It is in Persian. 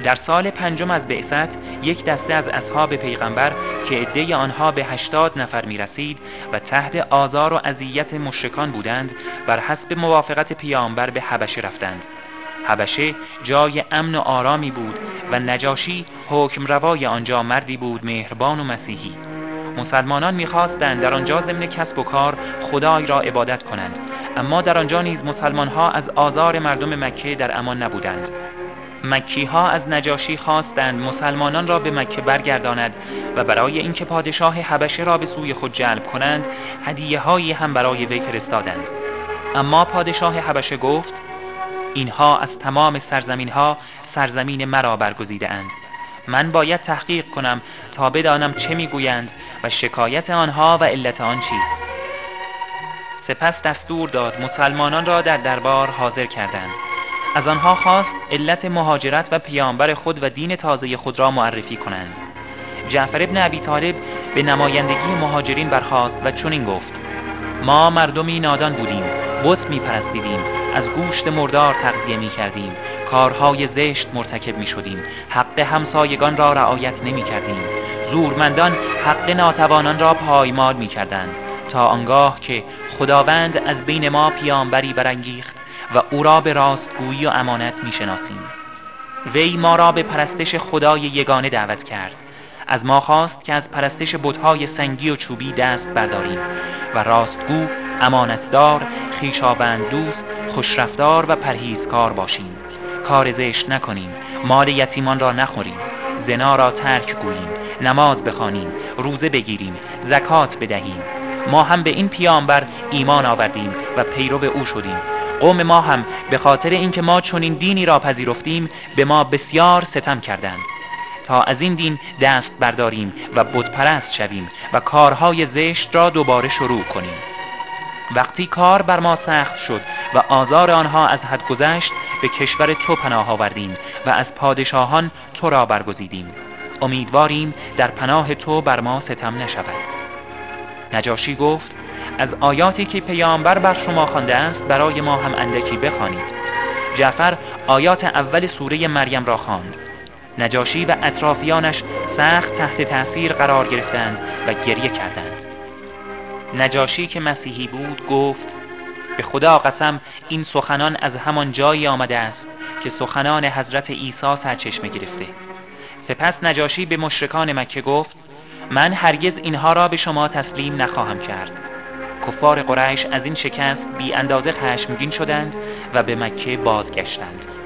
در سال 5 از بعثت یک دسته از اصحاب پیغمبر که عده آنها به 80 نفر می رسید و تحت آزار و اذیت مشرکان بودند، بر حسب موافقت پیامبر به حبشه رفتند. حبشه جای امن و آرامی بود و نجاشی حکم روای آنجا مردی بود مهربان و مسیحی. مسلمانان می‌خواستند در آنجا ضمن کسب و کار خدای را عبادت کنند، اما در آنجا نیز مسلمان‌ها از آزار مردم مکه در امان نبودند. مکی‌ها از نجاشی خواستند مسلمانان را به مکه برگرداند و برای اینکه پادشاه حبشه را به سوی خود جلب کنند هدیه‌هایی هم برای وی فرستادند. اما پادشاه حبشه گفت: اینها از تمام سرزمین‌ها سرزمین مرا برگزیده اند. من باید تحقیق کنم تا بدانم چه میگویند و شکایت آنها و علت آن چیست. سپس دستور داد مسلمانان را در دربار حاضر کردند. از آنها خواست علت مهاجرت و پیامبر خود و دین تازه خود را معرفی کنند. جعفر ابن ابی طالب به نمایندگی مهاجرین برخاست و چنین گفت: ما مردمی نادان بودیم، بت میپرستیدیم، از گوشت مردار تغذیه میکردیم، کارهای زشت مرتکب میشدیم، حق همسایگان را رعایت نمیکردیم، زورمندان حق ناتوانان را پایمال میکردند، تا آنگاه که خداوند از بین ما پیامبری برانگیخت و او را به راستگویی و امانت میشناسیم. وی ما را به پرستش خدای یگانه دعوت کرد. از ما خواست که از پرستش بت‌های سنگی و چوبی دست برداریم و راستگو، امانتدار، خویشاوند دوست، خوشرفتار و پرهیزکار باشیم. کار زشت نکنیم، مال یتیمان را نخوریم، زنا را ترک گوییم، نماز بخوانیم، روزه بگیریم، زکات بدهیم. ما هم به این پیامبر ایمان آوردیم و پیرو او شدیم. قوم ما هم به خاطر اینکه ما چنین دینی را پذیرفتیم به ما بسیار ستم کردند. تا از این دین دست برداریم و بت پرست شویم و کارهای زشت را دوباره شروع کنیم. وقتی کار بر ما سخت شد و آزار آنها از حد گذشت، به کشور تو پناه آوردیم و از پادشاهان تو را برگزیدیم. امیدواریم در پناه تو بر ما ستم نشود. نجاشی گفت: از آیاتی که پیامبر بر شما خوانده است برای ما هم اندکی بخوانید. جعفر آیات اول سوره مریم را خواند. نجاشی و اطرافیانش سخت تحت تأثیر قرار گرفتند و گریه کردند. نجاشی که مسیحی بود گفت: به خدا قسم این سخنان از همان جایی آمده است که سخنان حضرت عیسی سرچشمه گرفته. سپس نجاشی به مشرکان مکه گفت: من هرگز اینها را به شما تسلیم نخواهم کرد. کفار قریش از این شکست بی اندازه خشمگین شدند و به مکه بازگشتند.